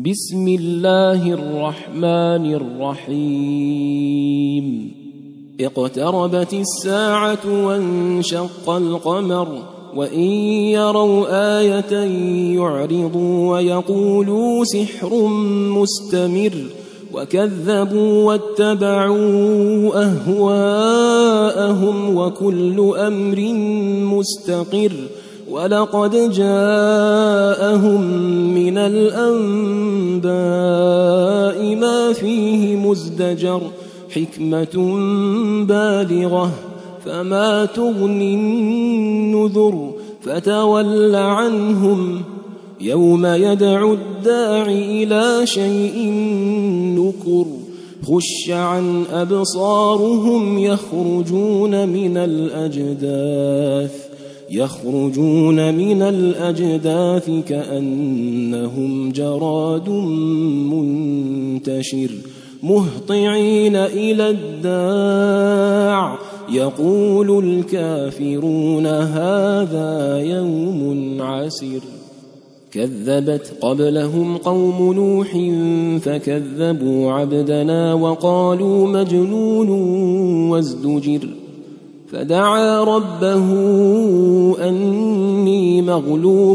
بسم الله الرحمن الرحيم اقتربت الساعة وانشق القمر وإن يروا آية يعرضوا ويقولوا سحر مستمر وكذبوا واتبعوا أهواءهم وكل أمر مستقر ولقد جاءهم من الأنباء ما فيه مزدجر حكمة بالغة فما تغني النذر فتول عنهم يوم يدعو الداع إلى شيء نكر خش عن أبصارهم يخرجون من الأجداث كأنهم جراد منتشر مهطعين إلى الداع يقول الكافرون هذا يوم عسر كذبت قبلهم قوم نوح فكذبوا عبدنا وقالوا مجنون وازدجر فدعا ربه أني مغلوب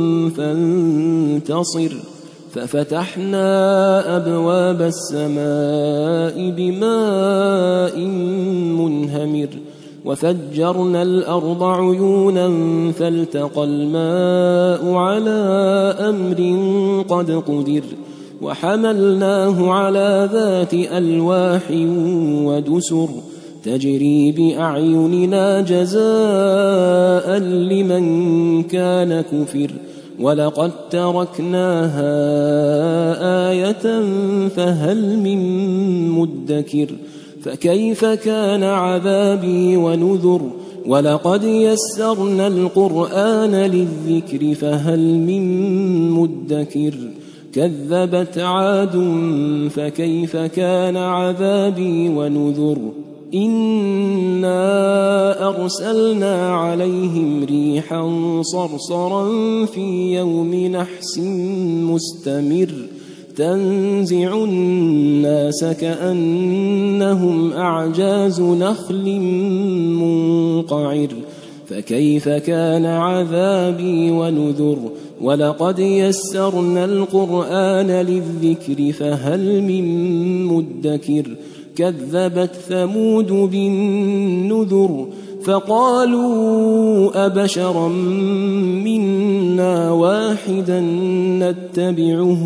فانتصر ففتحنا أبواب السماء بماء منهمر وفجرنا الأرض عيونا فالتقى الماء على أمر قد قدر وحملناه على ذات ألواح ودسر تجري بأعيننا جزاء لمن كان كفر ولقد تركناها آية فهل من مدكر فكيف كان عذابي ونذر ولقد يسرنا القرآن للذكر فهل من مدكر كذبت عاد فكيف كان عذابي ونذر إنا أرسلنا عليهم ريحا صرصرا في يوم نحس مستمر تنزع الناس كأنهم أعجاز نخل منقعر فكيف كان عذابي ونذر ولقد يسرنا القرآن للذكر فهل من مدكر كذبت ثمود بالنذر فقالوا أبشرا منا واحدا نتبعه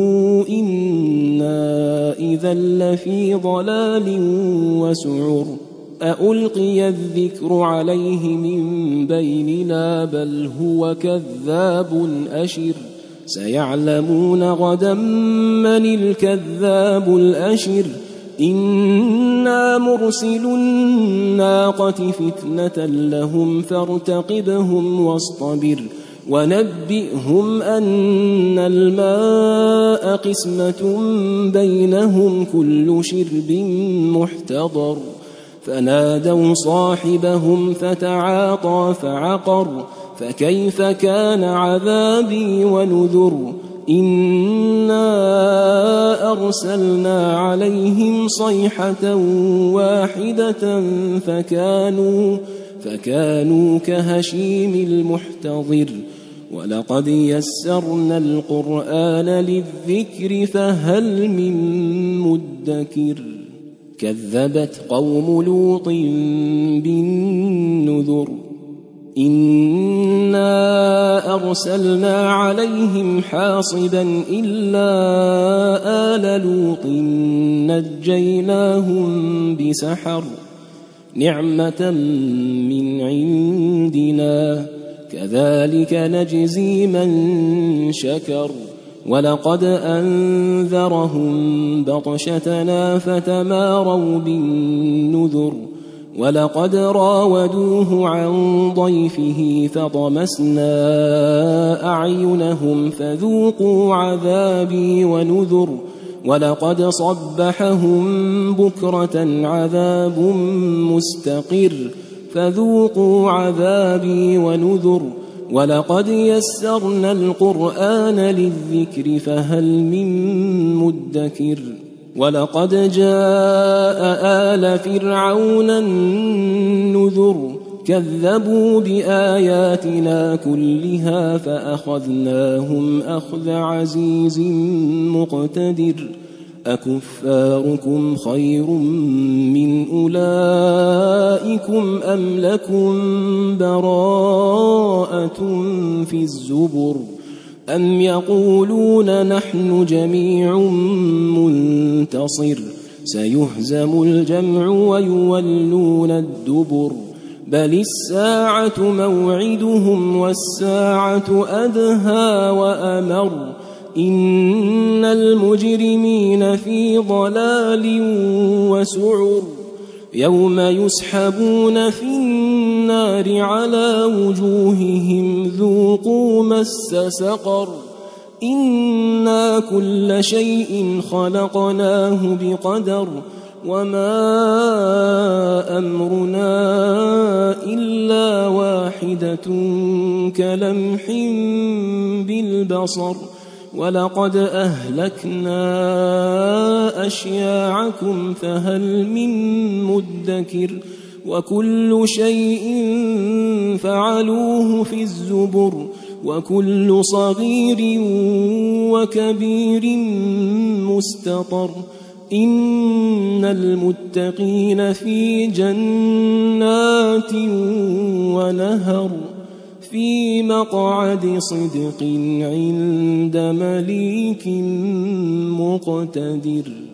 إنا إذا لفي ضلال وسعر أألقي الذكر عليه من بيننا بل هو كذاب أشر سيعلمون غدا من الكذاب الأشر إنا مرسل الناقة فتنة لهم فارتقبهم واصطبر ونبئهم أن الماء قسمة بينهم كل شرب محتضر فنادوا صاحبهم فتعاطى فعقر فكيف كان عذابي ونذر إنا أرسلنا عليهم صيحة واحدة فكانوا كهشيم المحتضر ولقد يسرنا القرآن للذكر فهل من مدكر كذبت قوم لوط بالنذر إنا أرسلنا عليهم حاصبا إلا آل لوط نجيناهم بسحر نعمة من عندنا كذلك نجزي من شكر ولقد أنذرهم بطشتنا فتماروا بالنذر ولقد راودوه عن ضيفه فطمسنا أعينهم فذوقوا عذابي ونذر ولقد صبحهم بكرة عذاب مستقر فذوقوا عذابي ونذر ولقد يسرنا القرآن للذكر فهل من مدكر ولقد جاء آل فرعون النذر كذبوا بآياتنا كلها فأخذناهم أخذ عزيز مقتدر أكفاركم خير من أولئكم أم لكم براءة في الزبر أم يقولون نحن جميع منتصر سيهزم الجمع ويولون الدبر بل الساعة موعدهم والساعة أدهى وأمر إن المجرمين في ضلال وسعر يوم يسحبون في النار على وجوههم ذوقوا مس سقر إنا كل شيء خلقناه بقدر وما أمرنا إلا واحدة كلمح بالبصر ولقد أهلكنا أشياعكم فهل من مدكر وكل شيء فعلوه في الزبر وكل صغير وكبير مستطر إن المتقين في جنات ونهر في مقعد صدق عند مليك مقتدر.